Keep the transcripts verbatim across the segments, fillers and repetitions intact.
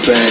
I'm saying?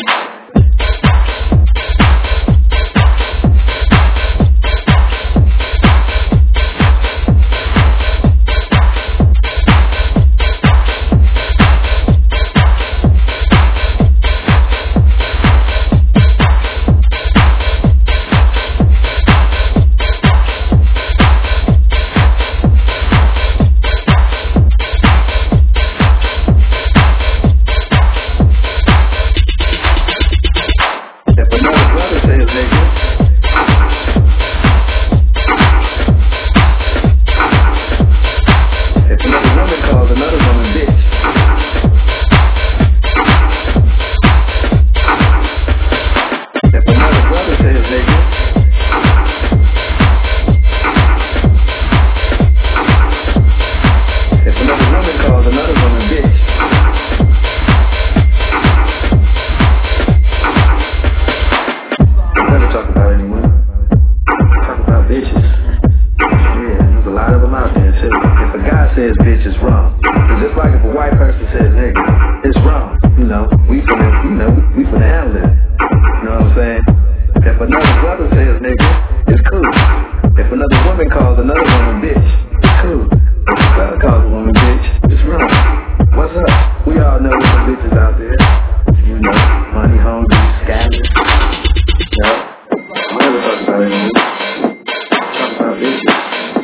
Says bitch is wrong. It's just like if a white person says nigga, it's wrong. You know, we finna, you know, we finna handle it. You know what I'm saying? If another brother says nigga, it's cool. If another woman calls another woman bitch, it's cool. If a brother calls a woman bitch, it's wrong. What's up? We all know there's some bitches out there. You know, money hungry, scandalous. You know, I never talk about it anymore. Talk about bitches.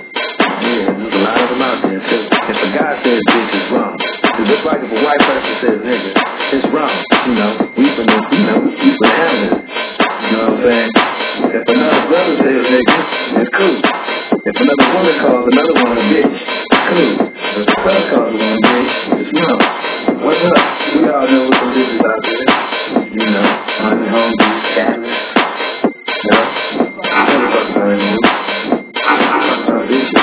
Yeah, there's a lot of them out there too. If a guy says bitch, it's wrong. It's just like if a white person says nigga, it's wrong. You know, we finna, you know, we finna handle it. You know what I'm saying? If another brother says nigga, it's cool. If another woman calls another woman a bitch, it's cool. If a brother calls a woman a bitch, it's wrong. What's up? We all know what some bitches out there. You know, money hungry, scandalous. You know, I never talk about it anymore. Talk about bitches.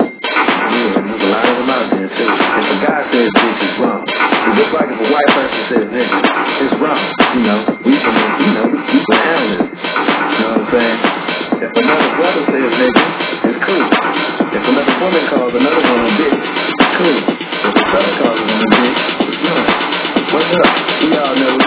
There's a lot of them out there too. If a guy says bitch, it's wrong. It's just like if a white person says nigga, it's wrong. You know, we can, you know, we can handle it. You know what I'm saying? If another brother says nigga, it's cool. If another woman calls another woman bitch, it's cool. If a brother calls a woman bitch, it's wrong. What's up? We all know